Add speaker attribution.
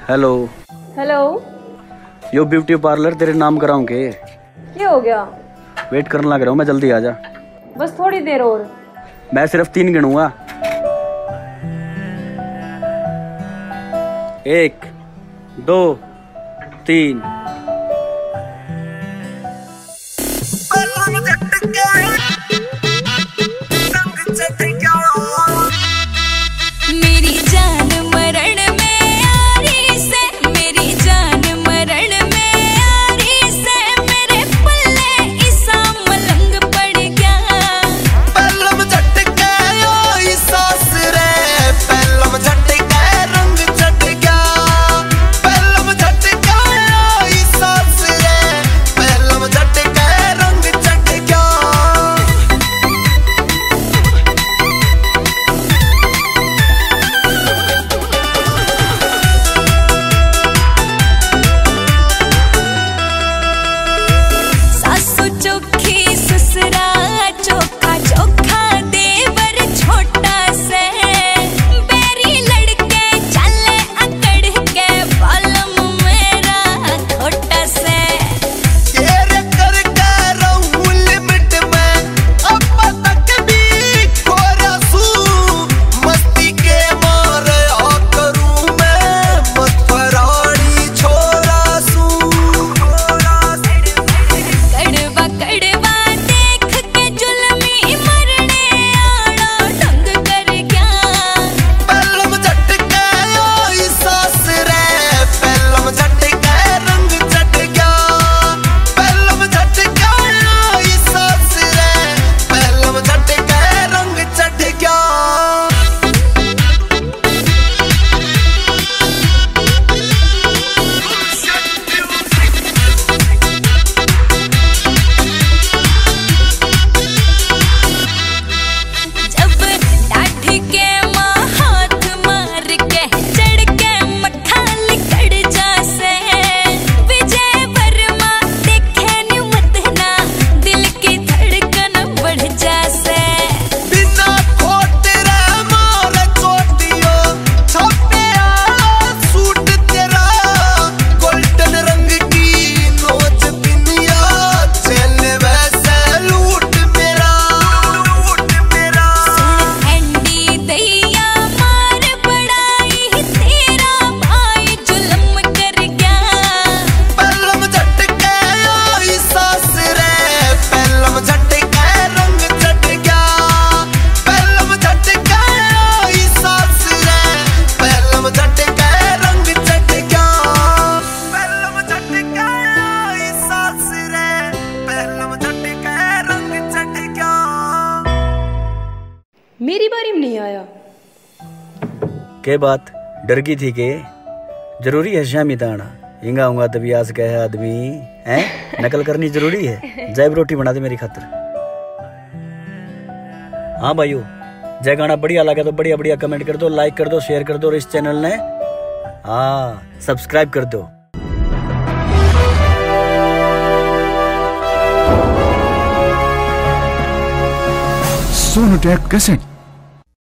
Speaker 1: Hello.
Speaker 2: Hello.
Speaker 1: यो beauty parlour तेरे नाम कराऊं के?
Speaker 2: क्या हो गया?
Speaker 1: वेट करने लग रहा हूँ मैं, जल्दी आ जा।
Speaker 2: बस थोड़ी देर और।
Speaker 1: मैं सिर्फ 3 गिनूंगा। 1 2 3।
Speaker 3: मेरी जान मरण में यारी से, मेरी जान मरण में यारी से, मेरे पल्ले इसा मलंग पड़ गया।
Speaker 4: पहलम झटके ओ सास रे, पहलम झटके रंग चढ़ गया। पहलम झटके ओ सास रे, पहलम झटके रंग चढ़ गया।
Speaker 3: सासु चोखी ससुरा चोखा चोखा, देवर छोटा से, बेरी लड़के चले अकड़ के, बालम मेरा खोटा से।
Speaker 4: तेरे करके रहूं लिमिट में, अब तक भी खोरासू, मस्ती के मारे आ करूं मैं, मत फराड़ी छोरासू।
Speaker 3: कड़वा कड़वा देख के जुल्मी मरने आड़ा ढंग कर गया।
Speaker 4: पहलम झटके ओ सास रे, पहलम झटके रंग चढ़ गया। पहलम झटके ओ सास रे, पहलम झटके रंग चढ़ गया।
Speaker 3: जब डाढ़ के माँ हाथ मार के, चढ़ के मठा लिकड़ जासे, विजय वर्मा देखे नी मत ना, दिल की धड़कन बढ़ जासे।
Speaker 4: बिना खोट रे मारे चोटियो, छपे सूट तेरा, गोल्डन रंग की नोच पिनिया, चल वैसे लूट मेरा।
Speaker 3: एंडी दैया मार पड़ाई, तेरा भाई जुल्म कर गया।
Speaker 4: पहलम झटके ओ सास रे, पहलम झटके रंग चढ़ गया। पहलम झटके ओ सास रे, पहलम झटके रंग चढ़ गया। पहलम झटके ओ सास रे, पहलम झटके रंग चढ़ गया।
Speaker 2: मेरी बारी में नहीं आया।
Speaker 1: के बात डर गई थी के? जरूरी है शामी दाना हिंगा होगा तभी आज कहे आदमी हैं, नकल करनी जरूरी है। जय रोटी बना दे मेरी खातिर। हाँ भाइयों, जय गाना बढ़िया लगा तो बढ़िया बढ़िया कमेंट कर दो, लाइक कर दो, शेयर कर दो, और इस चैनल ने हाँ सब्सक्राइब कर दो।
Speaker 5: सोनोटेक कैसेट।